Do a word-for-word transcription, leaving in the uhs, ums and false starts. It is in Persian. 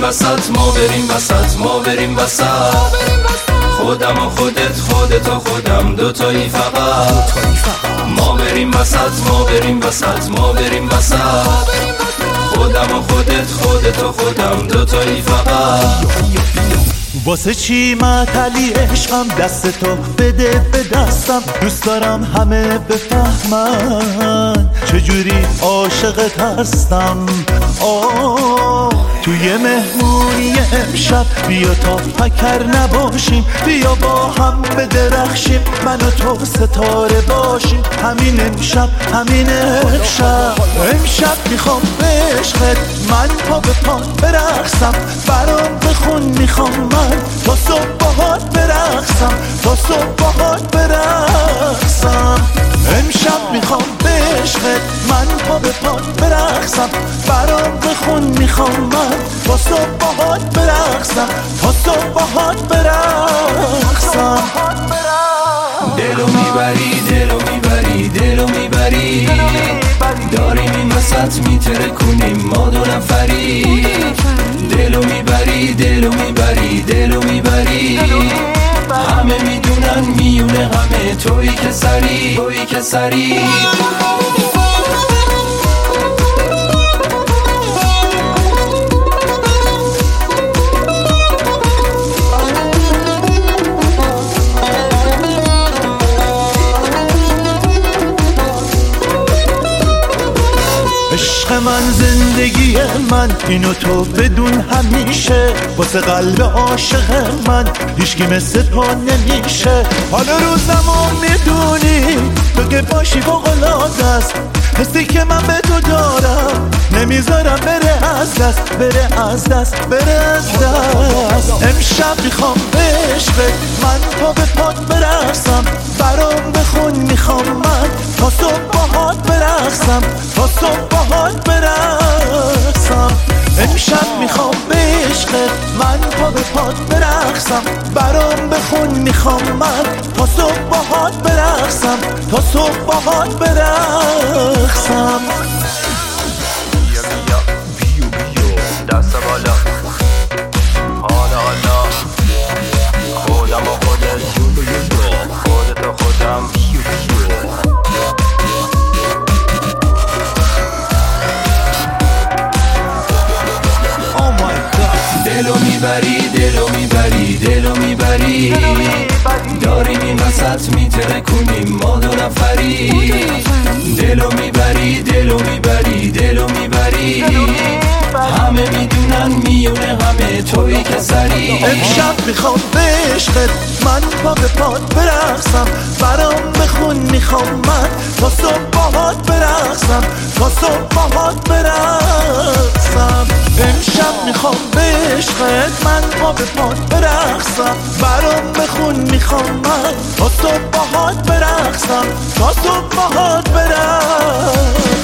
وسط ما بریم وسط ما بریم وسط خودم و خودت خودت و خودم دوتایی فقط ما بریم وسط ما بریم وسط ما بریم وسط خودم و خودت خودت و خودم دوتایی فقط واسه چی معطلی عشقم دست تو بده به دستم دوست دارم همه بفهمن چجوری عاشقت هستم آه توی مهمونی امشب بیا تا پکر نباشیم بیا با هم بدرخشیم من و تو ستاره باشیم همین امشب همین امشب امشب میخوام به عشقت من پا به پا برقصم برام بخون میخوام من تا صبح باهات برقصم تا صبح باهات برقصم امشب میخوام به عشقت من پا به پا برقصم برام بخون میخوام من تا صبح باهات برقصم تا صبح باهات برقصم دلو میبری دلو میبری دلو میبری داریم این وسط میترکونیم ما دو نفری دلو میبری دلو میبری دلو میبری همه میدونن میونه همه تویی که سری تویی که سری عشق من زندگی من اینو تو بدون همیشه واسه قلب عاشق من هیچکی مثل تو نمیشه حالا روزمو میدونی تو که باشی فوق‌العاده است حسی که من به تو دارم نمیذارم بره از دست بره از دست بره از دست امشب میخوام به عشقت من پا به پات برقصم برام بخون میخوام من تا صبح باهات برقصم تا صبح باهات برقصم امشب میخوام به عشقت من پا به پات برقصم برام بخون میخوام من تا صبح باهات برقصم تا صبح باهات برقصم بیا بیا بیو بیو دست بالا حالا حالا خودم و خودت خودت و خودم بیو بیو دلو میبری دلو میبری دلو میبری داریم این وسط میترکونیم ما دو نفری دلو میبری دلو میبری دلو میبری همه میدونن میونه همه تویی که سری امشب میخوام به عشقت من پا به پات برقصم برام بخون میخوام من تا صبح باهات برقصم تا صبح باهات برقصم امشب میخوام به عشقت من پا به پات برقصم برام بخون میخوام من تا صبح باهات برقصم تا صبح باهات برقصم